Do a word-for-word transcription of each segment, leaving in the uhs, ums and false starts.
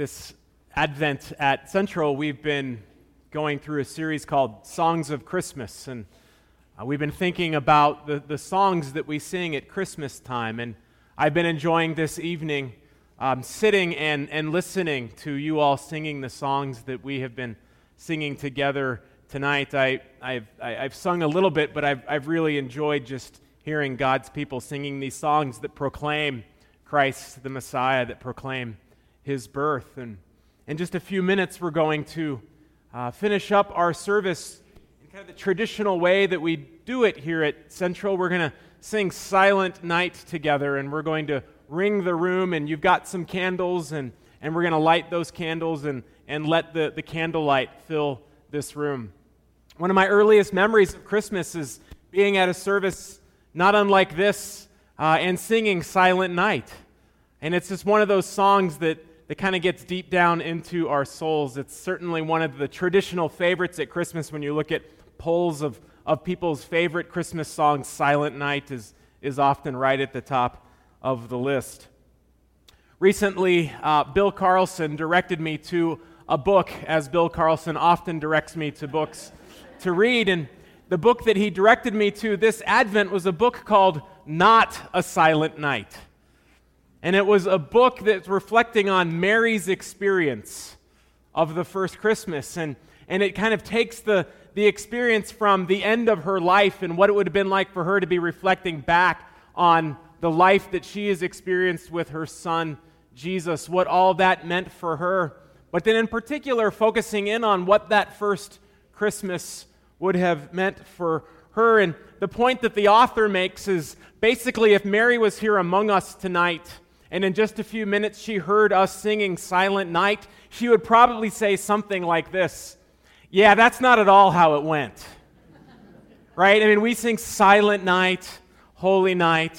This Advent at Central, we've been going through a series called Songs of Christmas, and uh, we've been thinking about the, the songs that we sing at Christmas time, and I've been enjoying this evening um, sitting and, and listening to you all singing the songs that we have been singing together tonight. I, I've, I, I've sung a little bit, but I've, I've really enjoyed just hearing God's people singing these songs that proclaim Christ the Messiah, that proclaim His birth. And in just a few minutes, we're going to uh, finish up our service in kind of the traditional way that we do it here at Central. We're going to sing Silent Night together, and we're going to ring the room, and you've got some candles, and, and we're going to light those candles and, and let the, the candlelight fill this room. One of my earliest memories of Christmas is being at a service not unlike this uh, and singing Silent Night. And it's just one of those songs that that kind of gets deep down into our souls. It's certainly one of the traditional favorites at Christmas. When you look at polls of, of people's favorite Christmas songs, Silent Night is, is often right at the top of the list. Recently, uh, Bill Carlson directed me to a book, as Bill Carlson often directs me to books to read. And the book that he directed me to this Advent was a book called Not a Silent Night. And it was a book that's reflecting on Mary's experience of the first Christmas. And, and it kind of takes the, the experience from the end of her life and what it would have been like for her to be reflecting back on the life that she has experienced with her son, Jesus, what all that meant for her. But then in particular, focusing in on what that first Christmas would have meant for her. And the point that the author makes is basically if Mary was here among us tonight, and in just a few minutes she heard us singing Silent Night, she would probably say something like this: yeah, that's not at all how it went. Right? I mean, we sing Silent Night, Holy Night,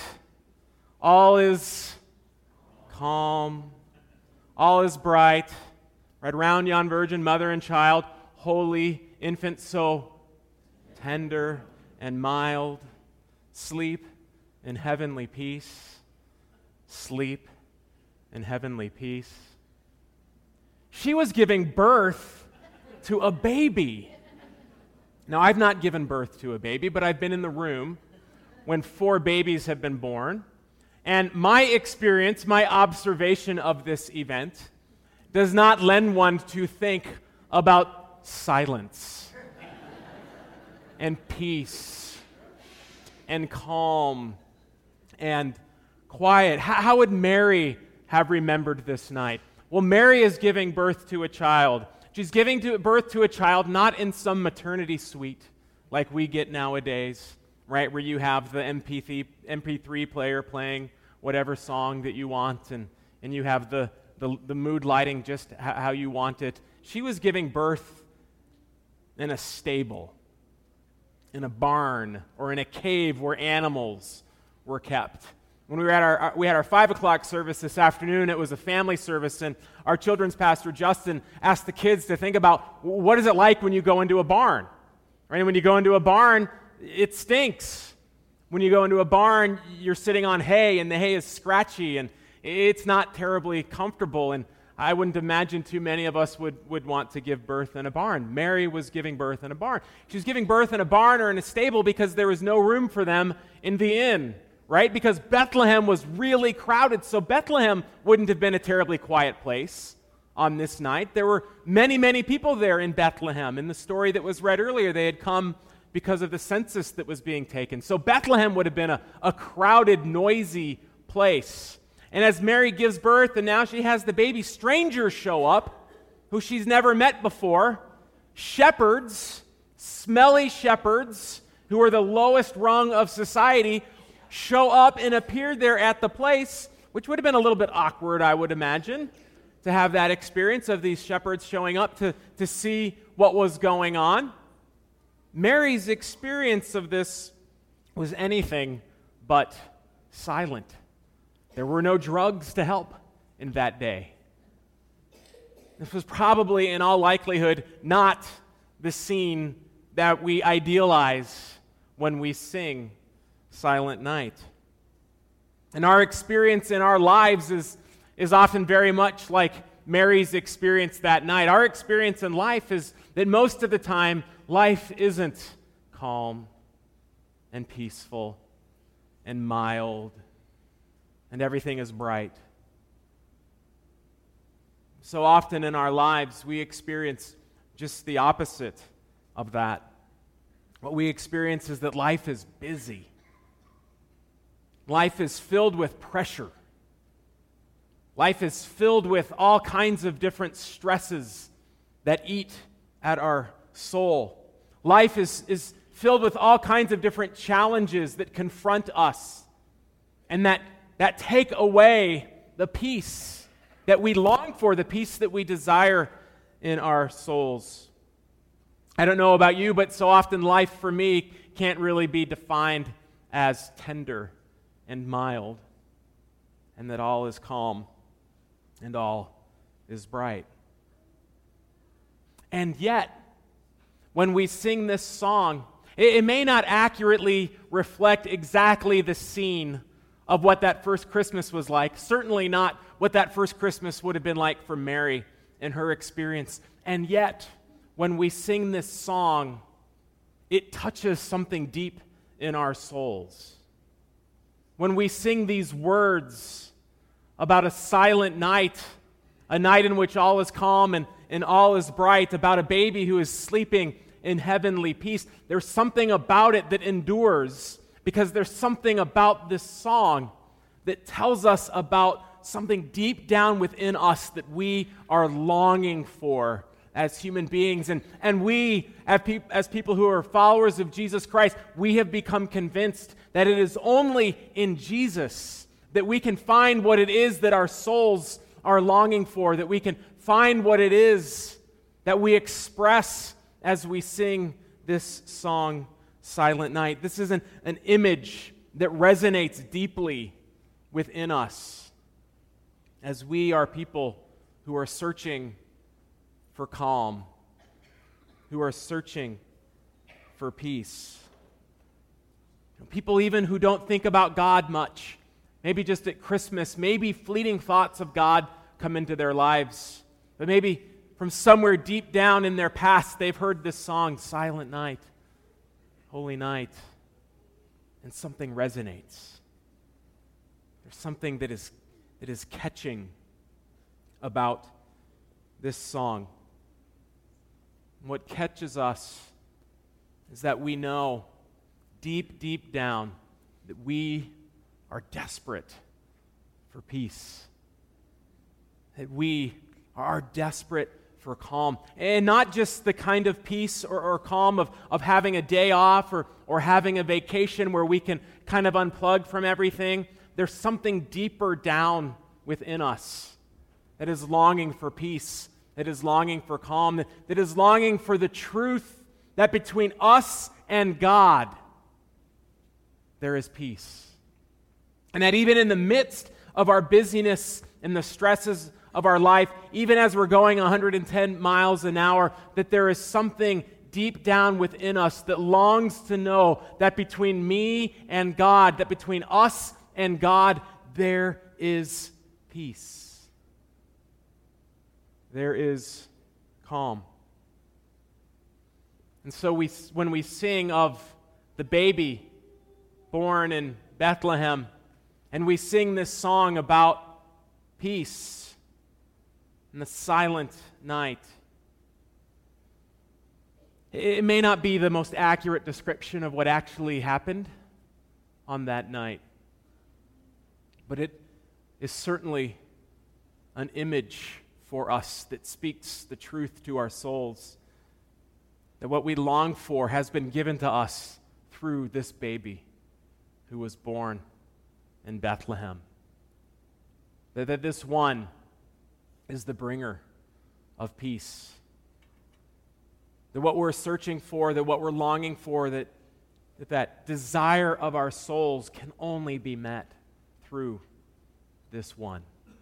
all is calm, all is bright, right around yon virgin mother and child, holy infant, so tender and mild, sleep in heavenly peace. Sleep in heavenly peace. She was giving birth to a baby. Now, I've not given birth to a baby, but I've been in the room when four babies have been born. And my experience, my observation of this event does not lend one to think about silence and peace and calm and quiet. How, how would Mary have remembered this night? Well, Mary is giving birth to a child. She's giving to, birth to a child not in some maternity suite like we get nowadays, right, where you have the M P three player playing whatever song that you want, and, and you have the, the, the mood lighting just how you want it. She was giving birth in a stable, in a barn, or in a cave where animals were kept. When we were at our, we had our five o'clock service this afternoon, it was a family service, and our children's pastor, Justin, asked the kids to think about what is it like when you go into a barn, right? And when you go into a barn, it stinks. When you go into a barn, you're sitting on hay, and the hay is scratchy, and it's not terribly comfortable, and I wouldn't imagine too many of us would, would want to give birth in a barn. Mary was giving birth in a barn. She was giving birth in a barn or in a stable because there was no room for them in the inn. Right? Because Bethlehem was really crowded, so Bethlehem wouldn't have been a terribly quiet place on this night. There were many, many people there in Bethlehem. In the story that was read earlier, they had come because of the census that was being taken. So Bethlehem would have been a, a crowded, noisy place. And as Mary gives birth, and now she has the baby, strangers show up who she's never met before. Shepherds, smelly shepherds, who are the lowest rung of society, show up and appear there at the place, which would have been a little bit awkward, I would imagine, to have that experience of these shepherds showing up to, to see what was going on. Mary's experience of this was anything but silent. There were no drugs to help in that day. This was probably, in all likelihood, not the scene that we idealize when we sing Silent Night. And our experience in our lives is, is often very much like Mary's experience that night. Our experience in life is that most of the time, life isn't calm and peaceful and mild and everything is bright. So often in our lives, we experience just the opposite of that. What we experience is that life is busy. Life is filled with pressure. Life is filled with all kinds of different stresses that eat at our soul. Life is, is filled with all kinds of different challenges that confront us and that, that take away the peace that we long for, the peace that we desire in our souls. I don't know about you, but so often life for me can't really be defined as tender and mild, and that all is calm and all is bright. And yet, when we sing this song, it, it may not accurately reflect exactly the scene of what that first Christmas was like, certainly not what that first Christmas would have been like for Mary and her experience. And yet, when we sing this song, it touches something deep in our souls. When we sing these words about a silent night, a night in which all is calm and, and all is bright, about a baby who is sleeping in heavenly peace, there's something about it that endures, because there's something about this song that tells us about something deep down within us that we are longing for as human beings. And, and we, as, pe- as people who are followers of Jesus Christ, we have become convinced that it is only in Jesus that we can find what it is that our souls are longing for, that we can find what it is that we express as we sing this song, Silent Night. This is an, an image that resonates deeply within us as we are people who are searching for calm, who are searching for peace. People even who don't think about God much, maybe just at Christmas, maybe fleeting thoughts of God come into their lives, but maybe from somewhere deep down in their past, they've heard this song, Silent Night, Holy Night, and something resonates. There's something that is, that is catching about this song. And what catches us is that we know deep, deep down that we are desperate for peace. That we are desperate for calm. And not just the kind of peace or, or calm of, of having a day off or, or having a vacation where we can kind of unplug from everything. There's something deeper down within us that is longing for peace, that is longing for calm, that, that is longing for the truth that between us and God, there is peace. And that even in the midst of our busyness and the stresses of our life, even as we're going one hundred ten miles an hour, that there is something deep down within us that longs to know that between me and God, that between us and God, there is peace. There is calm. And so we, when we sing of the baby born in Bethlehem, and we sing this song about peace in the silent night, it may not be the most accurate description of what actually happened on that night, but it is certainly an image for us that speaks the truth to our souls, that what we long for has been given to us through this baby who was born in Bethlehem. That, that this one is the bringer of peace. That what we're searching for, that what we're longing for, that that, that desire of our souls can only be met through this one.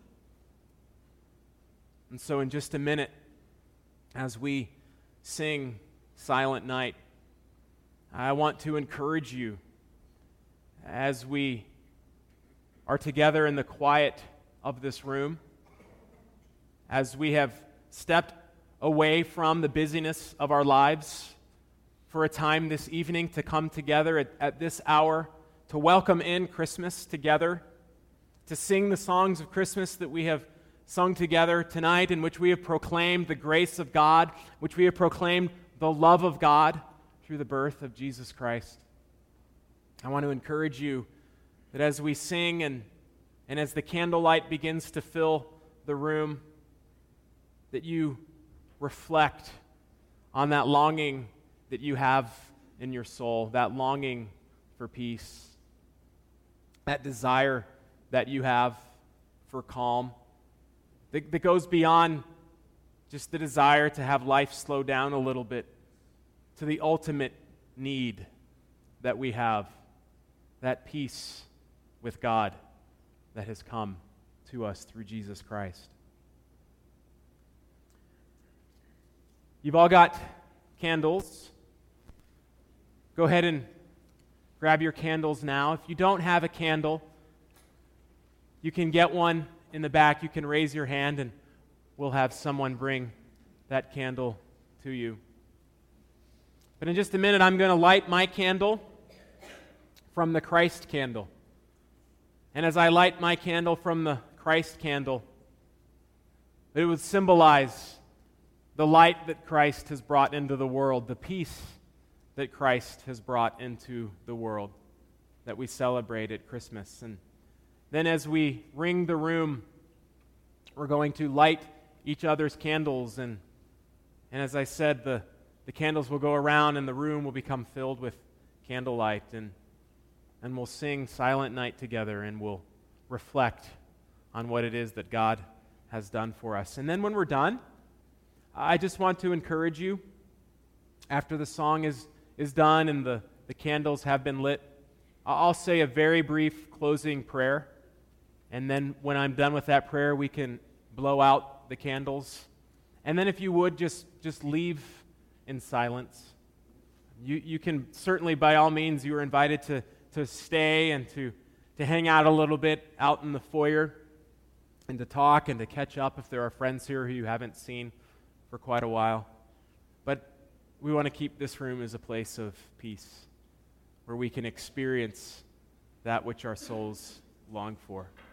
And so in just a minute, as we sing Silent Night, I want to encourage you as we are together in the quiet of this room, as we have stepped away from the busyness of our lives for a time this evening to come together at, at this hour to welcome in Christmas together, to sing the songs of Christmas that we have sung together tonight, in which we have proclaimed the grace of God, which we have proclaimed the love of God through the birth of Jesus Christ. I want to encourage you that as we sing and, and as the candlelight begins to fill the room, that you reflect on that longing that you have in your soul, that longing for peace, that desire that you have for calm, that, that goes beyond just the desire to have life slow down a little bit to the ultimate need that we have, that peace with God that has come to us through Jesus Christ. You've all got candles. Go ahead and grab your candles now. If you don't have a candle, you can get one in the back. You can raise your hand and we'll have someone bring that candle to you. But in just a minute, I'm going to light my candle from the Christ candle. And as I light my candle from the Christ candle, it would symbolize the light that Christ has brought into the world, the peace that Christ has brought into the world that we celebrate at Christmas. And then as we ring the room, we're going to light each other's candles. And, and as I said, the, the candles will go around and the room will become filled with candlelight. And, and we'll sing Silent Night together and we'll reflect on what it is that God has done for us. And then when we're done, I just want to encourage you, after the song is, is done and the, the candles have been lit, I'll say a very brief closing prayer. And then when I'm done with that prayer, we can blow out the candles. And then if you would, just, just leave in silence. You, you can certainly, by all means, you are invited to, to stay and to, to hang out a little bit out in the foyer and to talk and to catch up if there are friends here who you haven't seen for quite a while. But we want to keep this room as a place of peace where we can experience that which our souls long for.